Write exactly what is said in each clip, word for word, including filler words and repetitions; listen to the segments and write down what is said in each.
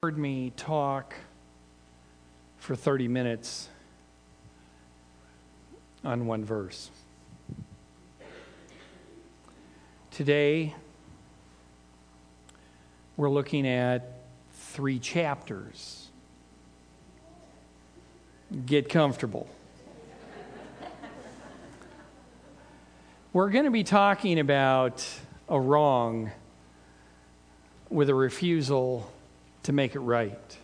Heard me talk for thirty minutes on one verse. Today, we're looking at three chapters. Get comfortable. We're going to be talking about a wrong with a refusal to make it right.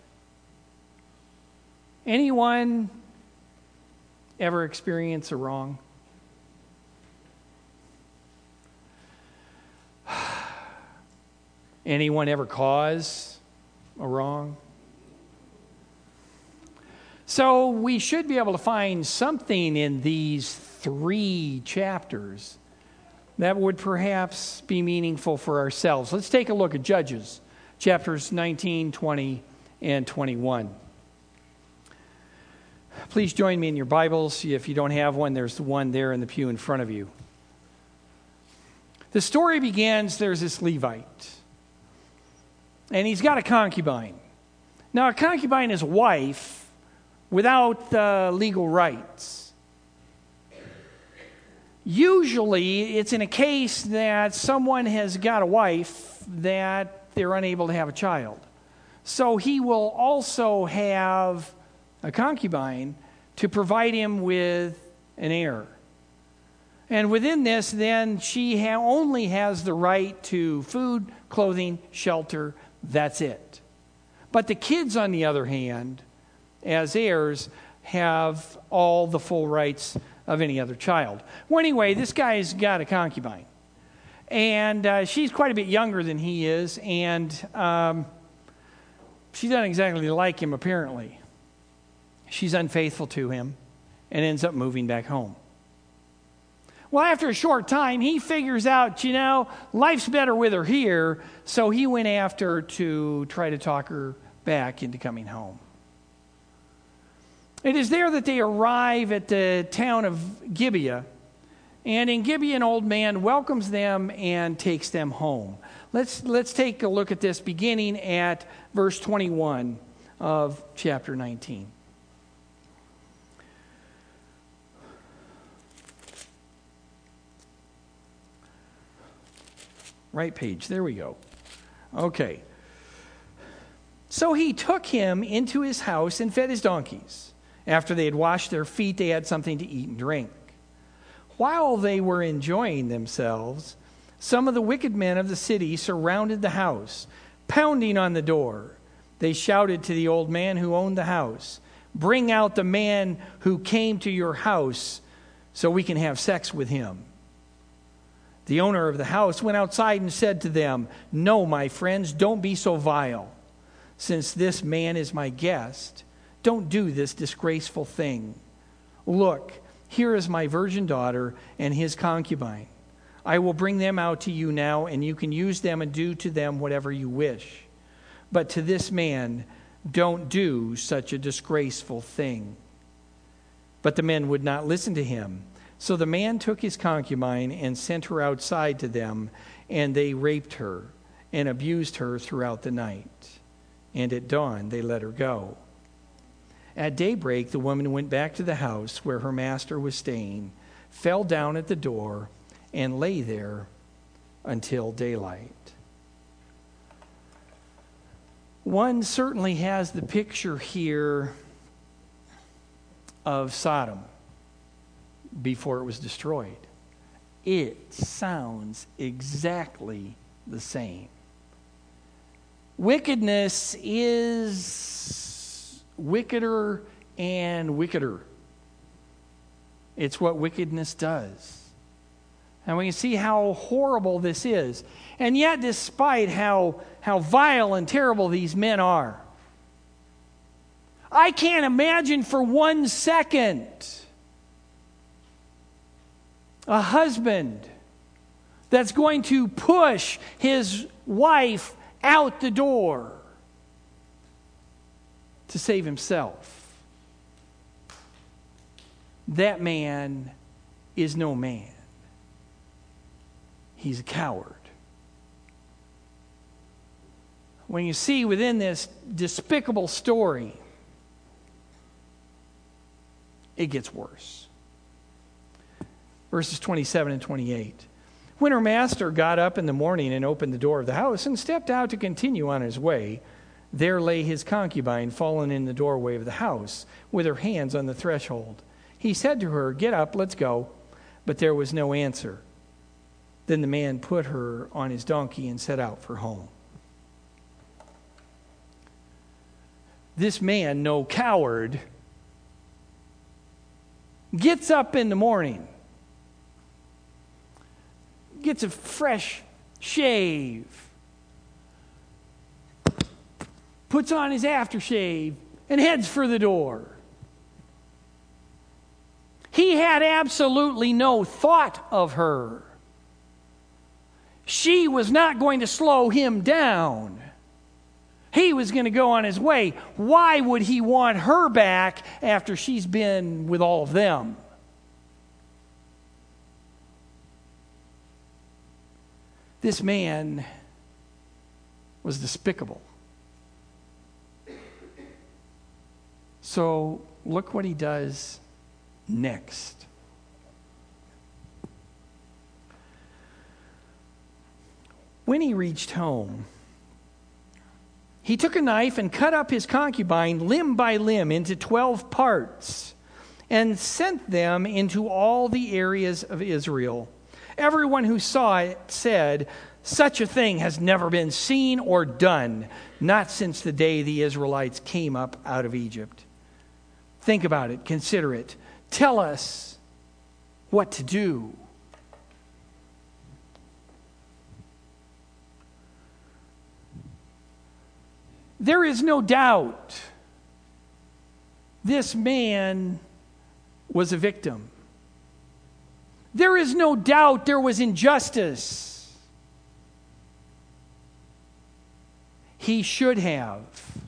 Anyone ever experience a wrong? Anyone ever cause a wrong? So we should be able to find something in these three chapters that would perhaps be meaningful for ourselves. Let's take a look at Judges, chapters nineteen, twenty, and twenty-one. Please join me in your Bibles. If you don't have one, there's one there in the pew in front of you. The story begins, there's this Levite, and he's got a concubine. Now, a concubine is a wife without uh, legal rights. Usually, it's in a case that someone has got a wife that they're unable to have a child. So he will also have a concubine to provide him with an heir. And within this, then, she ha- only has the right to food, clothing, shelter. That's it. But the kids, on the other hand, as heirs, have all the full rights of any other child. Well, anyway, this guy's got a concubine. And uh, she's quite a bit younger than he is, and um, she doesn't exactly like him, apparently. She's unfaithful to him and ends up moving back home. Well, after a short time, he figures out, you know, life's better with her here, so he went after her to try to talk her back into coming home. It is there that they arrive at the town of Gibeah, and in Gibeah, an old man welcomes them and takes them home. Let's, let's take a look at this beginning at verse twenty-one of chapter nineteen. Right page, there we go. Okay. So he took him into his house and fed his donkeys. After they had washed their feet, they had something to eat and drink. While they were enjoying themselves, some of the wicked men of the city surrounded the house, pounding on the door. They shouted to the old man who owned the house, "Bring out the man who came to your house so we can have sex with him." The owner of the house went outside and said to them, "No, my friends, don't be so vile. Since this man is my guest, don't do this disgraceful thing. Look, here is my virgin daughter and his concubine. I will bring them out to you now, and you can use them and do to them whatever you wish. But to this man, don't do such a disgraceful thing." But the men would not listen to him. So the man took his concubine and sent her outside to them, and they raped her and abused her throughout the night. And at dawn, they let her go. At daybreak, the woman went back to the house where her master was staying, fell down at the door, and lay there until daylight. One certainly has the picture here of Sodom before it was destroyed. It sounds exactly the same. Wickedness is wickeder and wickeder. It's what wickedness does. And we can see how horrible this is. And yet, despite how, how vile and terrible these men are, I can't imagine for one second a husband that's going to push his wife out the door to save himself. That man is no man. He's a coward. when you see within this despicable story, it gets worse. Verses twenty-seven and twenty-eight. When her master got up in the morning and opened the door of the house and stepped out to continue on his way, there lay his concubine fallen in the doorway of the house, with her hands on the threshold. He said to her, "Get up, let's go." But there was no answer. Then the man put her on his donkey and set out for home. This man, no coward, gets up in the morning, gets a fresh shave, puts on his aftershave, and heads for the door. He had absolutely no thought of her. She was not going to slow him down. He was going to go on his way. Why would he want her back after she's been with all of them? This man was despicable. So look what he does next. When he reached home, he took a knife and cut up his concubine limb by limb into twelve parts and sent them into all the areas of Israel. Everyone who saw it said, "Such a thing has never been seen or done, not since the day the Israelites came up out of Egypt." Think about it. Consider it. Tell us what to do. There is no doubt this man was a victim. There is no doubt there was injustice. He should have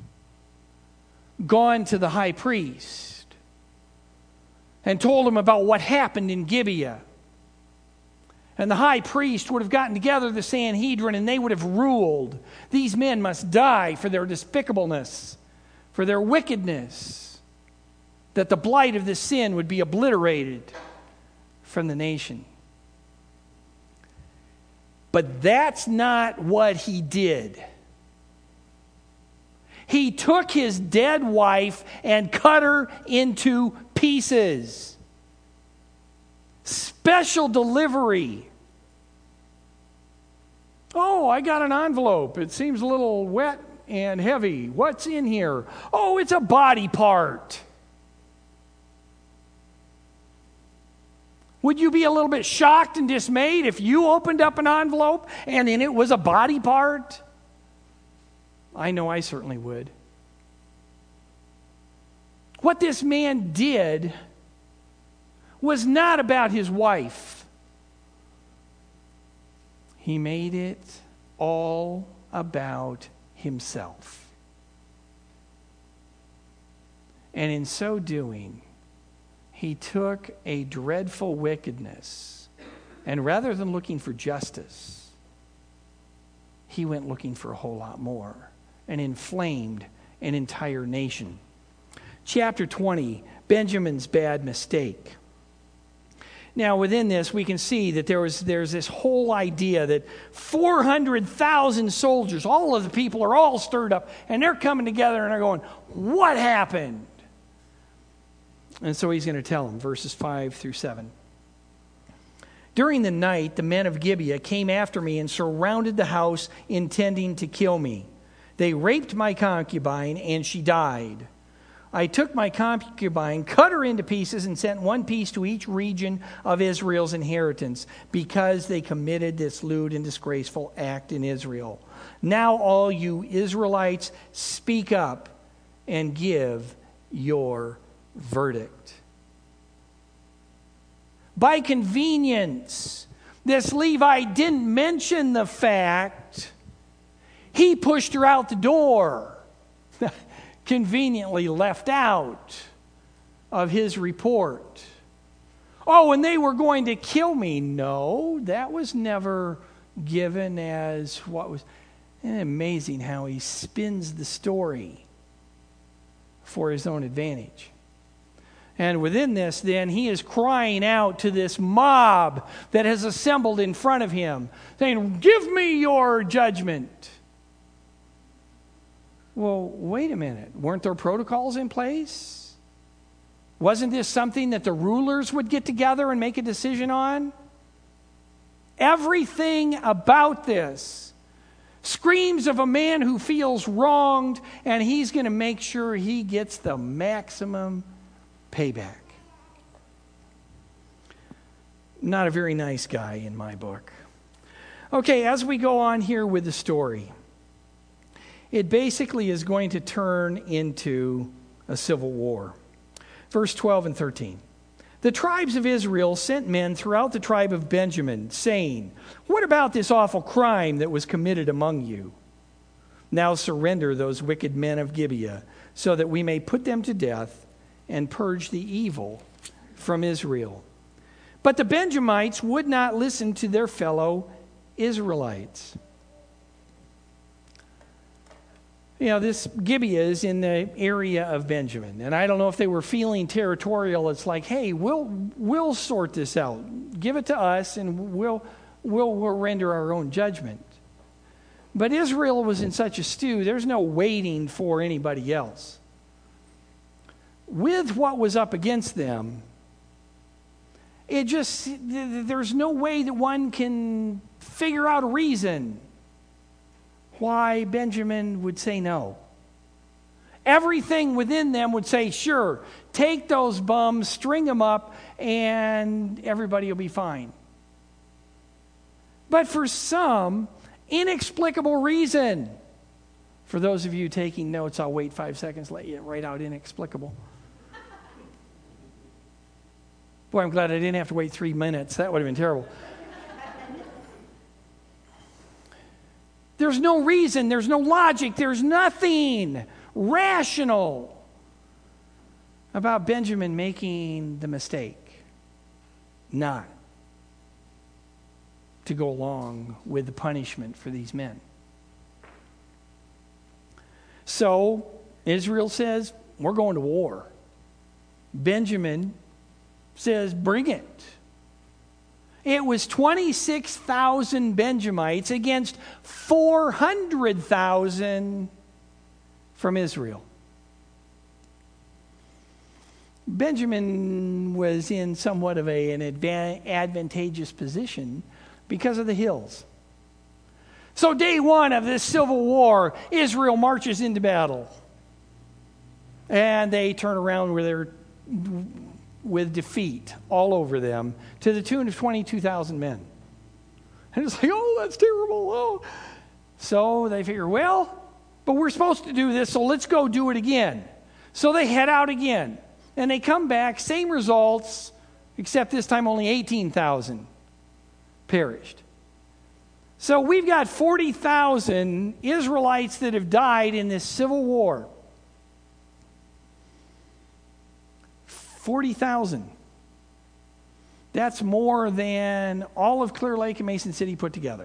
gone to the high priest and told him about what happened in Gibeah. And the high priest would have gotten together the Sanhedrin and they would have ruled, these men must die for their despicableness, for their wickedness, that the blight of this sin would be obliterated from the nation. But that's not what he did. He took his dead wife and cut her into pieces. Special delivery. Oh, I got an envelope. It seems a little wet and heavy. What's in here? Oh, it's a body part. Would you be a little bit shocked and dismayed if you opened up an envelope and in it was a body part? I know I certainly would. What this man did was not about his wife. He made it all about himself. And in so doing, he took a dreadful wickedness, and rather than looking for justice, he went looking for a whole lot more and inflamed an entire nation. Chapter twenty, Benjamin's bad mistake. Now, within this, we can see that there was there's this whole idea that four hundred thousand soldiers, all of the people are all stirred up, and they're coming together and they're going, what happened? And so he's going to tell them, verses five through seven. During the night, the men of Gibeah came after me and surrounded the house, intending to kill me. They raped my concubine, and she died. I took my concubine, cut her into pieces, and sent one piece to each region of Israel's inheritance, because they committed this lewd and disgraceful act in Israel. Now all you Israelites, speak up and give your verdict. By convenience, this Levite didn't mention the fact he pushed her out the door. Conveniently left out of his report. Oh, and they were going to kill me. No, that was never given as what was. Isn't it amazing how he spins the story for his own advantage? And within this, then, he is crying out to this mob that has assembled in front of him, saying, "Give me your judgment." Well, wait a minute. Weren't there protocols in place? Wasn't this something that the rulers would get together and make a decision on? Everything about this screams of a man who feels wronged, and he's going to make sure he gets the maximum payback. Not a very nice guy in my book. Okay, as we go on here with the story, it basically is going to turn into a civil war. Verse twelve and thirteen. The tribes of Israel sent men throughout the tribe of Benjamin, saying, "What about this awful crime that was committed among you? Now surrender those wicked men of Gibeah, so that we may put them to death and purge the evil from Israel." But the Benjamites would not listen to their fellow Israelites. You know, this Gibeah is in the area of Benjamin. And I don't know if they were feeling territorial. It's like, hey, we'll we'll sort this out. Give it to us and we'll we'll, we'll render our own judgment. But Israel was in such a stew, there's no waiting for anybody else. With what was up against them, it just, there's no way that one can figure out a reason why Benjamin would say no. Everything within them would say, sure, take those bums, string them up, and everybody will be fine. But for some inexplicable reason, for those of you taking notes, I'll wait five seconds, let you write out inexplicable. Boy, I'm glad I didn't have to wait three minutes. That would have been terrible. There's no reason, there's no logic, there's nothing rational about Benjamin making the mistake not to go along with the punishment for these men. So Israel says, we're going to war. Benjamin says, bring it. It was twenty-six thousand Benjamites against four hundred thousand from Israel. Benjamin was in somewhat of a, an adva- advantageous position because of the hills. So day one of this civil war, Israel marches into battle. And they turn around with their with defeat all over them to the tune of twenty-two thousand men. And it's like, oh, that's terrible. Oh. So they figure, well, but we're supposed to do this, so let's go do it again. So they head out again. And they come back, same results, except this time only eighteen thousand perished. So we've got forty thousand Israelites that have died in this civil war. forty thousand. That's more than all of Clear Lake and Mason City put together.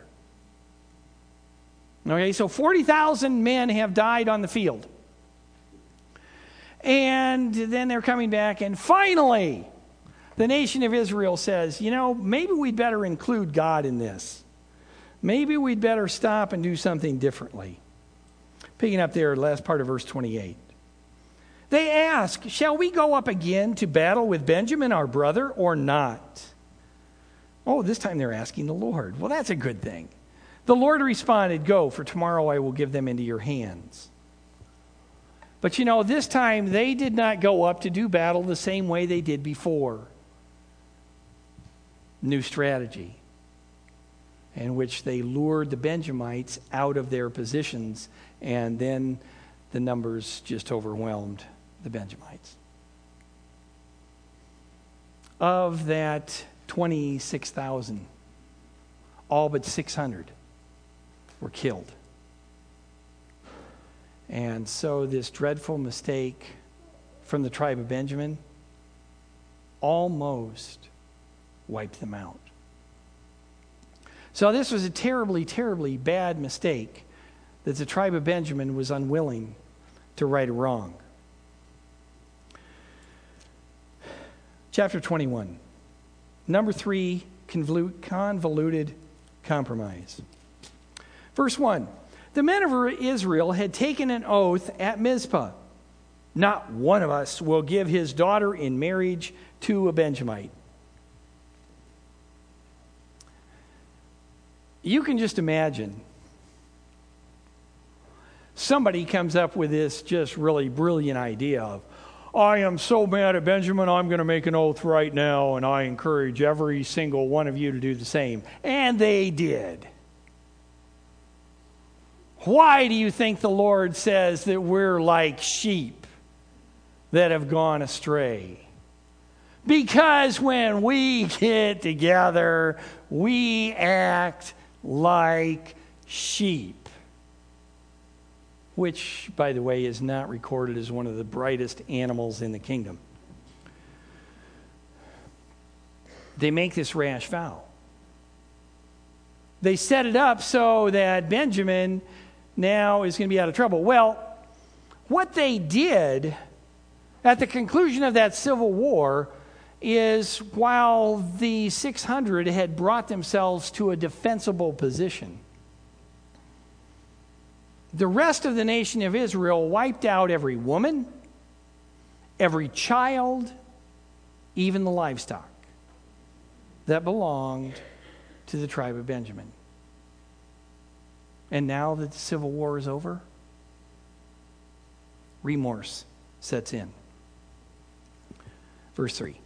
Okay, so forty thousand men have died on the field. And then they're coming back, and finally, the nation of Israel says, you know, maybe we'd better include God in this. Maybe we'd better stop and do something differently. Picking up there, last part of verse twenty-eight. They ask, shall we go up again to battle with Benjamin, our brother, or not? Oh, this time they're asking the Lord. Well, that's a good thing. The Lord responded, go, for tomorrow I will give them into your hands. But you know, this time they did not go up to do battle the same way they did before. New strategy, in which they lured the Benjamites out of their positions, and then the numbers just overwhelmed the Benjamites. Of that twenty-six thousand, all but six hundred were killed. And so this dreadful mistake from the tribe of Benjamin almost wiped them out. So this was a terribly, terribly bad mistake that the tribe of Benjamin was unwilling to right a wrong. Chapter twenty-one. Number three, convoluted compromise. Verse one. The men of Israel had taken an oath at Mizpah. Not one of us will give his daughter in marriage to a Benjamite. You can just imagine somebody comes up with this just really brilliant idea of, I am so mad at Benjamin, I'm going to make an oath right now, and I encourage every single one of you to do the same. And they did. Why do you think the Lord says that we're like sheep that have gone astray? Because when we get together, we act like sheep. Which, by the way, is not recorded as one of the brightest animals in the kingdom. They make this rash vow. They set it up so that Benjamin now is going to be out of trouble. Well, what they did at the conclusion of that civil war is, while the six hundred had brought themselves to a defensible position, the rest of the nation of Israel wiped out every woman, every child, even the livestock that belonged to the tribe of Benjamin. And now that the civil war is over, remorse sets in. Verse three.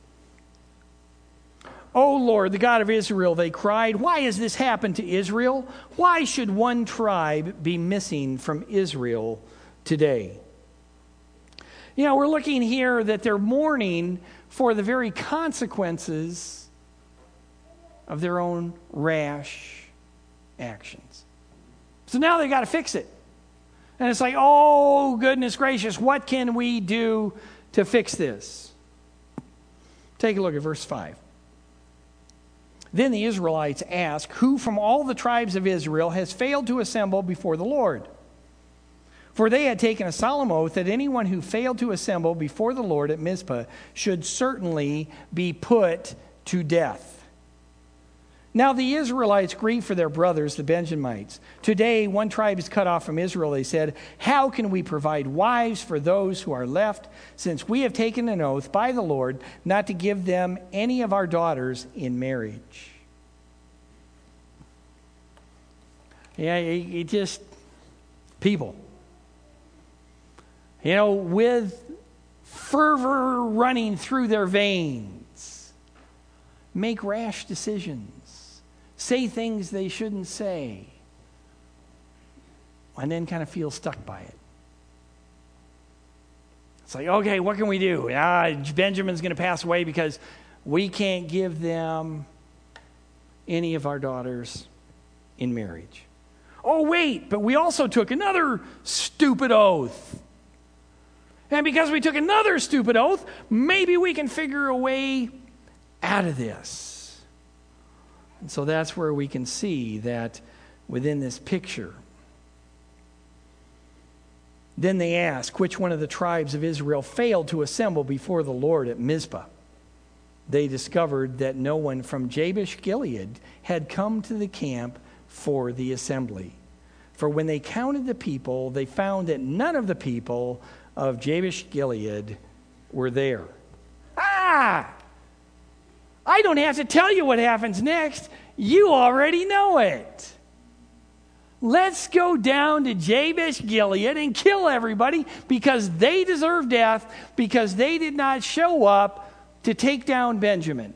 O Lord, the God of Israel, they cried, why has this happened to Israel? Why should one tribe be missing from Israel today? You know, we're looking here that they're mourning for the very consequences of their own rash actions. So now they've got to fix it. And it's like, oh, goodness gracious, what can we do to fix this? Take a look at verse five. Then the Israelites asked, who from all the tribes of Israel has failed to assemble before the Lord? For they had taken a solemn oath that anyone who failed to assemble before the Lord at Mizpah should certainly be put to death. Now the Israelites grieved for their brothers, the Benjamites. Today, one tribe is cut off from Israel. They said, how can we provide wives for those who are left, since we have taken an oath by the Lord not to give them any of our daughters in marriage? Yeah, it, it just, people. You know, with fervor running through their veins, make rash decisions. Say things they shouldn't say, and then kind of feel stuck by it. It's like, okay, what can we do? Ah, Benjamin's going to pass away because we can't give them any of our daughters in marriage. Oh, wait, but we also took another stupid oath. And because we took another stupid oath, maybe we can figure a way out of this. And so that's where we can see that within this picture. Then they ask, which one of the tribes of Israel failed to assemble before the Lord at Mizpah? They discovered that no one from Jabesh Gilead had come to the camp for the assembly. For when they counted the people, they found that none of the people of Jabesh Gilead were there. Ah! I don't have to tell you what happens next. You already know it. Let's go down to Jabesh Gilead and kill everybody because they deserve death because they did not show up to take down Benjamin.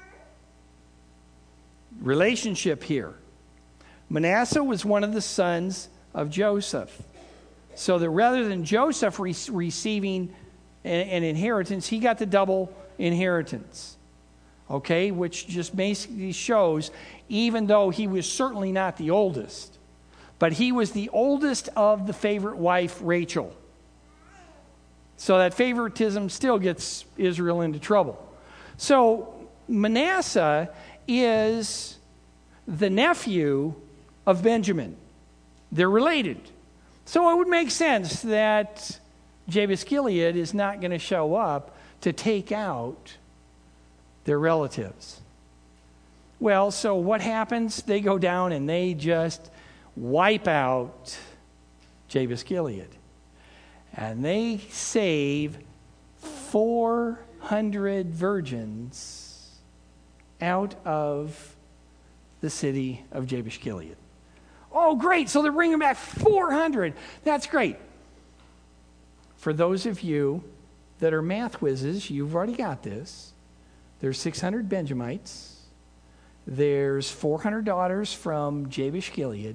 Relationship here. Manasseh was one of the sons of Joseph. So that rather than Joseph re- receiving an, an inheritance, he got the double inheritance. Okay, which just basically shows, even though he was certainly not the oldest, but he was the oldest of the favorite wife, Rachel. So that favoritism still gets Israel into trouble. So Manasseh is the nephew of Benjamin. They're related. So it would make sense that Jabesh Gilead is not going to show up to take out their relatives. Well, so what happens? They go down and they just wipe out Jabesh Gilead. And they save four hundred virgins out of the city of Jabesh Gilead. Oh, great. So they're bringing back four hundred. That's great. For those of you that are math whizzes, you've already got this. There's six hundred Benjamites. There's four hundred daughters from Jabesh Gilead.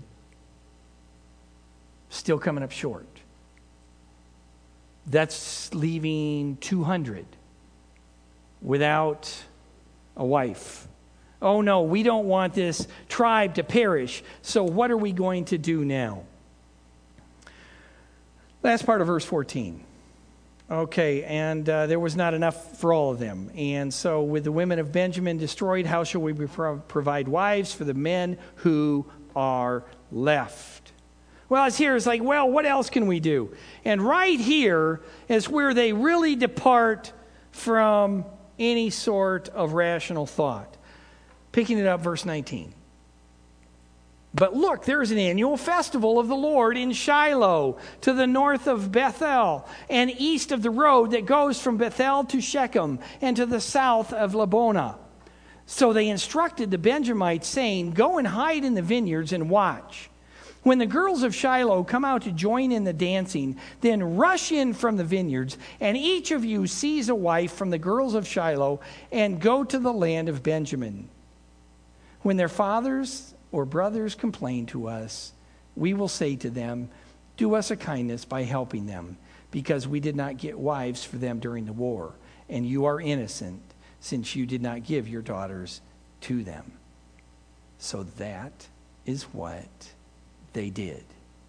Still coming up short. That's leaving two hundred without a wife. Oh no, we don't want this tribe to perish. So what are we going to do now? Last part of verse fourteen. Okay, and uh, there was not enough for all of them. And so with the women of Benjamin destroyed, how shall we pro- provide wives for the men who are left? Well, it's here, it's like, well, what else can we do? And right here is where they really depart from any sort of rational thought. Picking it up, verse nineteen. But look, there is an annual festival of the Lord in Shiloh, to the north of Bethel, and east of the road that goes from Bethel to Shechem, and to the south of Lebonah. So they instructed the Benjamites, saying, go and hide in the vineyards and watch. When the girls of Shiloh come out to join in the dancing, then rush in from the vineyards, and each of you seize a wife from the girls of Shiloh, and go to the land of Benjamin. When their fathers or brothers complain to us, we will say to them, do us a kindness by helping them, because we did not get wives for them during the war, and you are innocent, since you did not give your daughters to them. So that is what they did.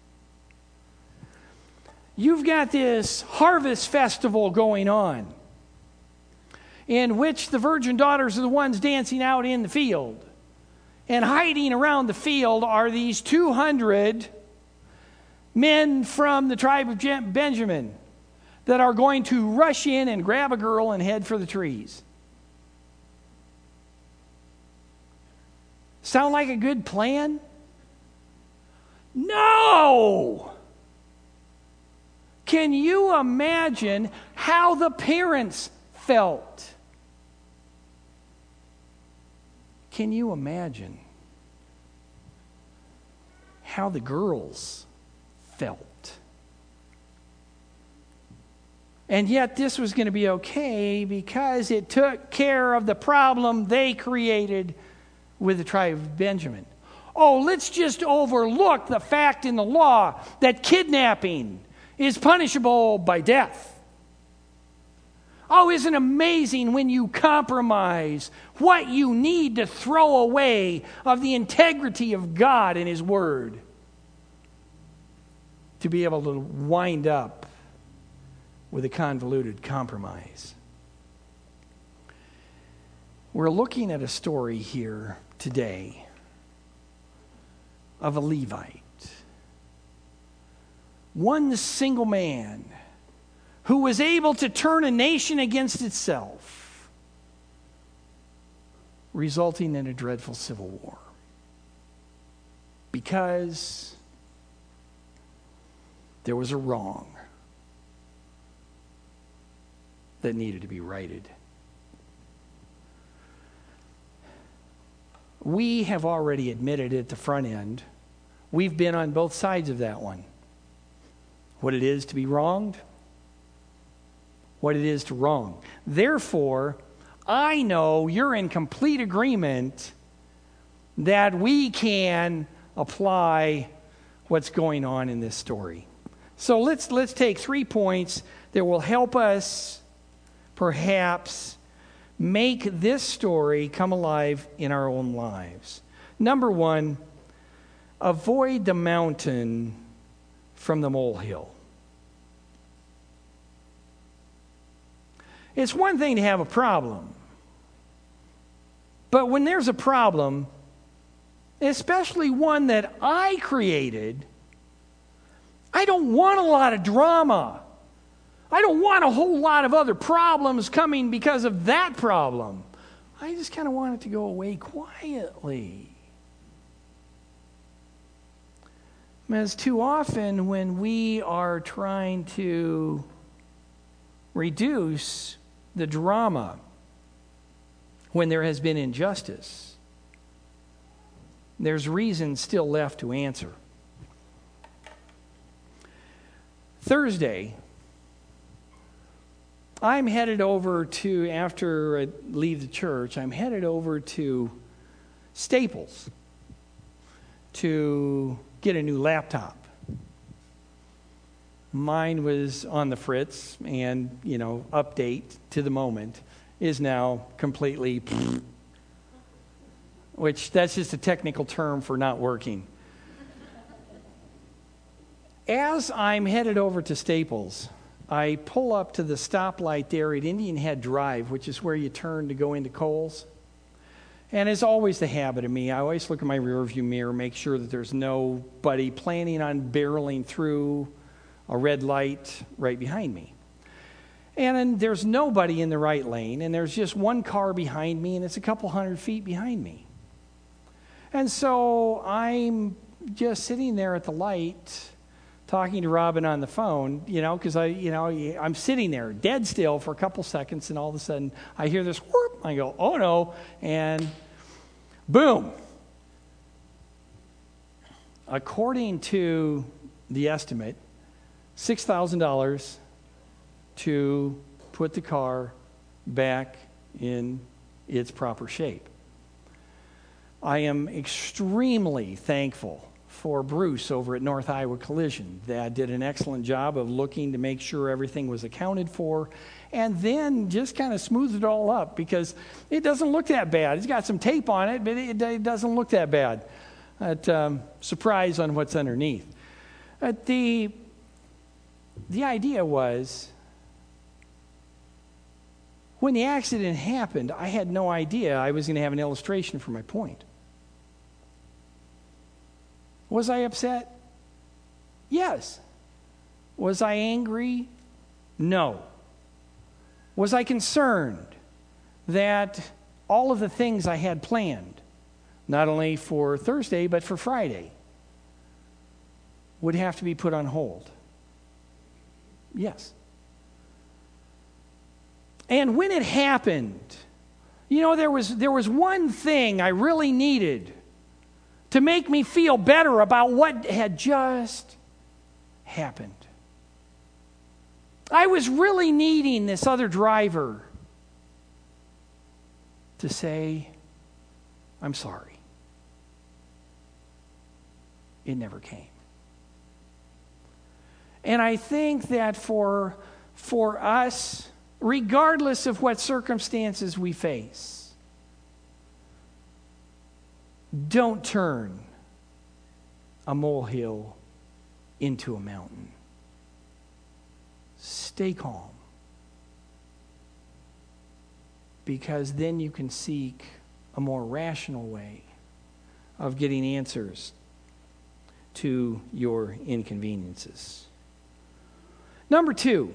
You've got this harvest festival going on, in which the virgin daughters are the ones dancing out in the field. And hiding around the field are these two hundred men from the tribe of Benjamin that are going to rush in and grab a girl and head for the trees. Sound like a good plan? No! Can you imagine how the parents felt? Can you imagine how the girls felt? And yet this was going to be okay because it took care of the problem they created with the tribe of Benjamin. Oh, let's just overlook the fact in the law that kidnapping is punishable by death. Oh, isn't it amazing when you compromise what you need to throw away of the integrity of God and His Word to be able to wind up with a convoluted compromise? We're looking at a story here today of a Levite. One single man who was able to turn a nation against itself, resulting in a dreadful civil war. Because there was a wrong that needed to be righted. We have already admitted at the front end, we've been on both sides of that one. What it is to be wronged, what it is to wrong. Therefore, I know you're in complete agreement that we can apply what's going on in this story. So let's let's take three points that will help us perhaps make this story come alive in our own lives. Number one, avoid the mountain from the molehill. It's one thing to have a problem, but when there's a problem, especially one that I created, I don't want a lot of drama. I don't want a whole lot of other problems coming because of that problem. I just kind of want it to go away quietly. As too often when we are trying to reduce the drama when there has been injustice, there's reason still left to answer. Thursday, I'm headed over to, after I leave the church, I'm headed over to Staples to get a new laptop. Mine was on the fritz, and, you know, update to the moment is now completely, which that's just a technical term for not working. As I'm headed over to Staples, I pull up to the stoplight there at Indian Head Drive, which is where you turn to go into Kohl's. And it's always the habit of me, I always look in my rearview mirror, make sure that there's nobody planning on barreling through a red light right behind me. And then there's nobody in the right lane, and there's just one car behind me, and it's a couple hundred feet behind me. And so I'm just sitting there at the light, talking to Robin on the phone, you know, because I, you know, I'm sitting there dead still for a couple seconds, and all of a sudden I hear this whoop. I go, oh no, and boom. According to the estimate, six thousand dollars to put the car back in its proper shape. I am extremely thankful for Bruce over at North Iowa Collision that did an excellent job of looking to make sure everything was accounted for, and then just kind of smoothed it all up, because it doesn't look that bad. It's got some tape on it, but it, it doesn't look that bad. But, um, surprise on what's underneath. But the, the idea was, when the accident happened, I had no idea I was going to have an illustration for my point. Was I upset? Yes. Was I angry? No. Was I concerned that all of the things I had planned, not only for Thursday, but for Friday, would have to be put on hold? Yes. And when it happened, you know, there was there was one thing I really needed to make me feel better about what had just happened. I was really needing this other driver to say, I'm sorry. It never came. And I think that for, for us, regardless of what circumstances we face, don't turn a molehill into a mountain. Stay calm. Because then you can seek a more rational way of getting answers to your inconveniences. Number two,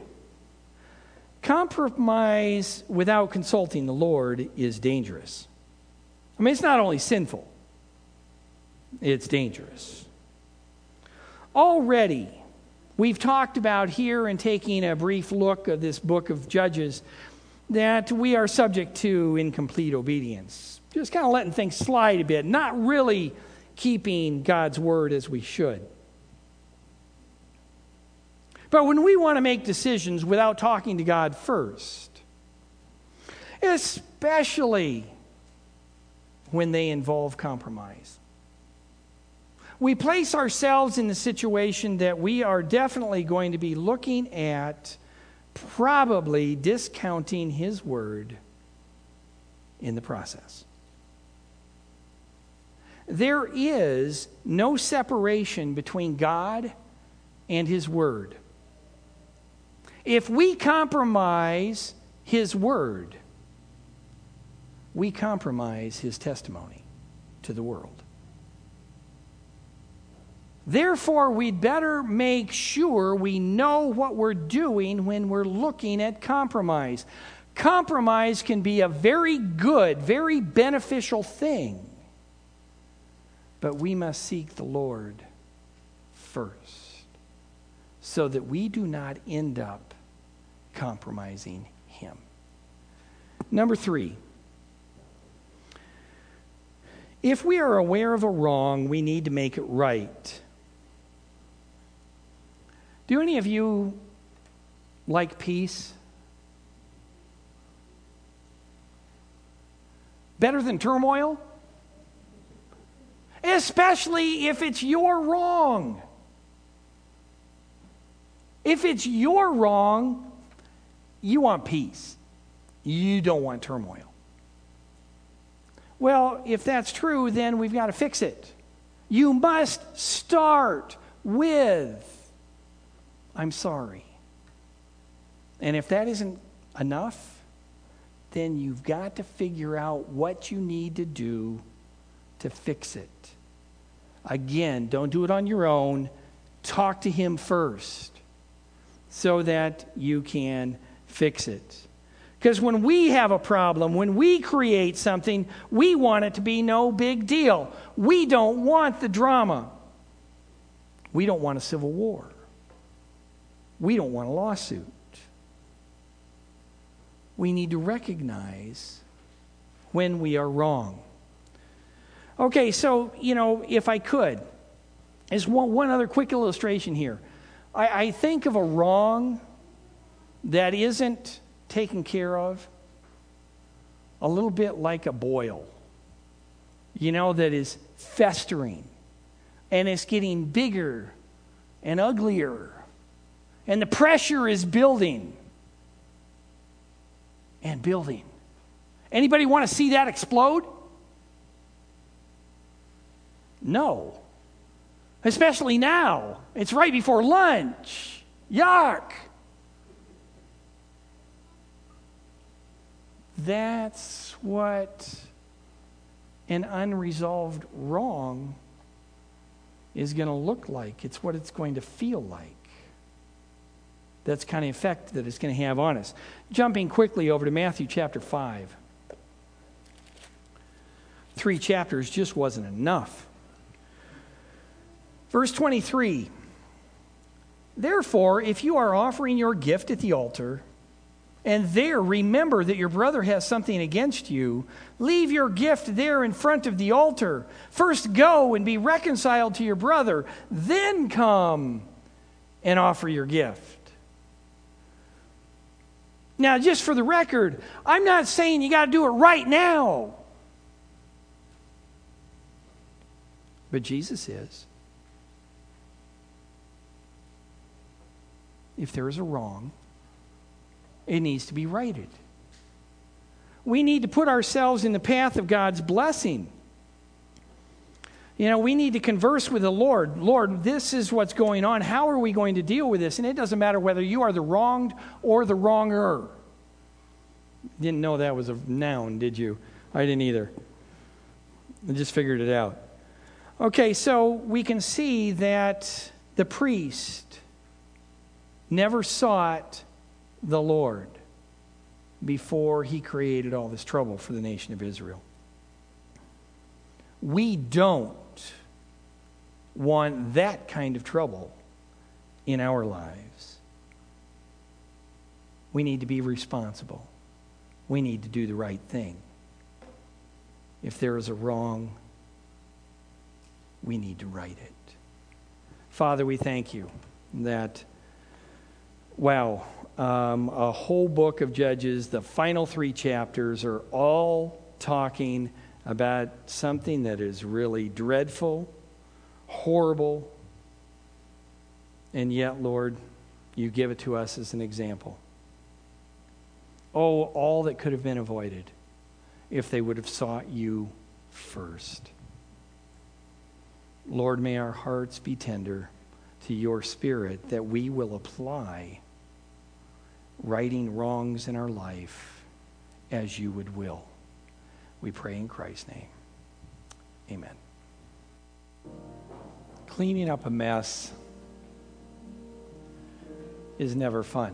compromise without consulting the Lord is dangerous. I mean, it's not only sinful, it's dangerous. Already, we've talked about here in taking a brief look at this book of Judges that we are subject to incomplete obedience. Just kind of letting things slide a bit, not really keeping God's word as we should. But when we want to make decisions without talking to God first, especially when they involve compromise, we place ourselves in the situation that we are definitely going to be looking at probably discounting His word in the process. There is no separation between God and His word. If we compromise His word, we compromise His testimony to the world. Therefore, we'd better make sure we know what we're doing when we're looking at compromise. Compromise can be a very good, very beneficial thing. But we must seek the Lord first so that we do not end up compromising Him. Number three, if we are aware of a wrong, we need to make it right. Do any of you like peace? Better than turmoil? Especially if it's your wrong. If it's your wrong, you want peace. You don't want turmoil. Well, if that's true, then we've got to fix it. You must start with, I'm sorry. And if that isn't enough, then you've got to figure out what you need to do to fix it. Again, don't do it on your own. Talk to Him first so that you can fix it. Because when we have a problem, when we create something, we want it to be no big deal. We don't want the drama. We don't want a civil war. We don't want a lawsuit. We need to recognize when we are wrong. Okay, so, you know, if I could, there's one, one other quick illustration here. I, I think of a wrong that isn't taken care of a little bit like a boil, you know, that is festering and it's getting bigger and uglier and the pressure is building and building. Anybody want to see that explode? No. Especially now. It's right before lunch. Yuck. That's what an unresolved wrong is going to look like. It's what it's going to feel like. That's the kind of effect that it's going to have on us. Jumping quickly over to Matthew chapter five. Three chapters just wasn't enough. Verse twenty-three. Therefore, if you are offering your gift at the altar, and there remember that your brother has something against you, leave your gift there in front of the altar. First go and be reconciled to your brother, then come and offer your gift. Now, just for the record, I'm not saying you got to do it right now. But Jesus is. If there is a wrong, it needs to be righted. We need to put ourselves in the path of God's blessing. You know, we need to converse with the Lord. Lord, this is what's going on. How are we going to deal with this? And it doesn't matter whether you are the wronged or the wronger. Didn't know that was a noun, did you? I didn't either. I just figured it out. Okay, so we can see that the priest never sought the Lord before he created all this trouble for the nation of Israel. We don't want that kind of trouble in our lives. We need to be responsible. We need to do the right thing. If there is a wrong, we need to right it. Father, we thank you that, wow, um, a whole book of Judges, the final three chapters are all talking about something that is really dreadful, horrible, and yet, Lord, you give it to us as an example. Oh, all that could have been avoided if they would have sought you first. Lord, may our hearts be tender to your Spirit, that we will apply righting wrongs in our life as you would will. We pray in Christ's name. Amen. Cleaning up a mess is never fun.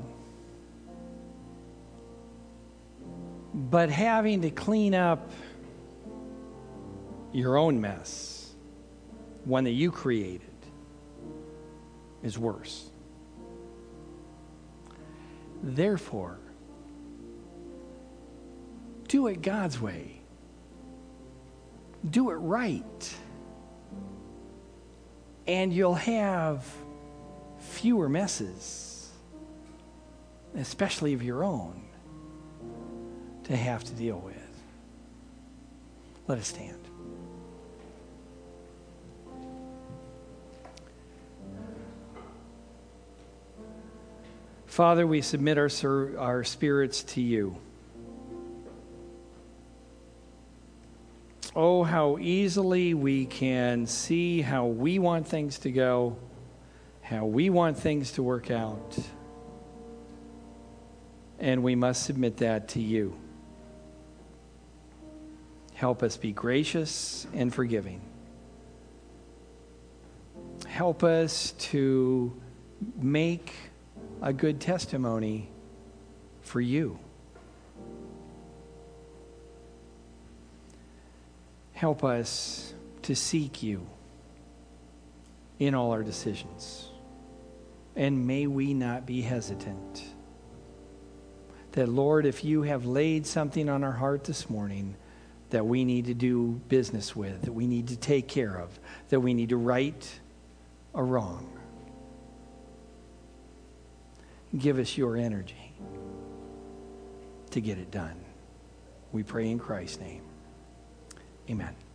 But having to clean up your own mess, one that you created, is worse. Therefore, do it God's way. Do it right. And you'll have fewer messes, especially of your own, to have to deal with. Let us stand. Father, we submit our, our spirits to you. Oh, how easily we can see how we want things to go, how we want things to work out. And we must submit that to you. Help us be gracious and forgiving. Help us to make a good testimony for you. Help us to seek you in all our decisions. And may we not be hesitant. That, Lord, if you have laid something on our heart this morning that we need to do business with, that we need to take care of, that we need to right a wrong, give us your energy to get it done. We pray in Christ's name. Amen.